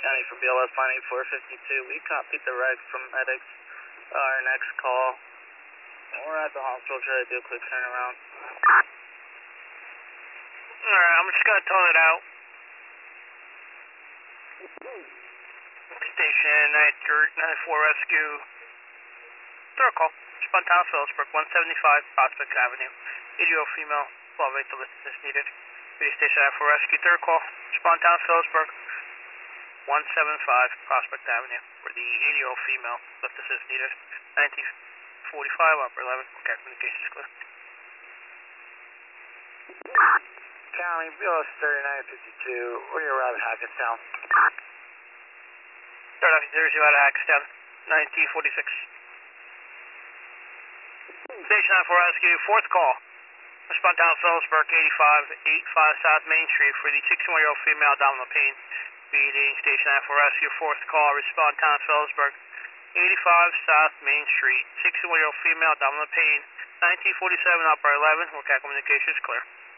County for BLS line 8452. We copied the reg from medics. Our next call. We're at the hospital trying to do a quick turnaround. Alright, I'm just gonna tone it out. Station 94 Rescue. Third call. Spontaneous Phillipsburg, 175 Prospect Avenue. 80 female, 12 8 to listen is needed. Radio Station 94 Rescue. Third call. Spontaneous Phillipsburg, 175 Prospect Avenue. For the 80 female, lift assist needed. 1945 upper 11. Okay, communication is clear. County, BLS 3952, we're around Hackettstown. Start off 00 out of Hackettstown, 1946. Station 94 Rescue, fourth call. Spontaneous Phillipsburg, 85 South Main Street for the 61-year-old female abdominal pain. Beating Station 94 Rescue, fourth call. Spontaneous Phillipsburg, 85 South Main Street, 61-year-old female abdominal pain. 1947 upper 11. Okay, communication is clear.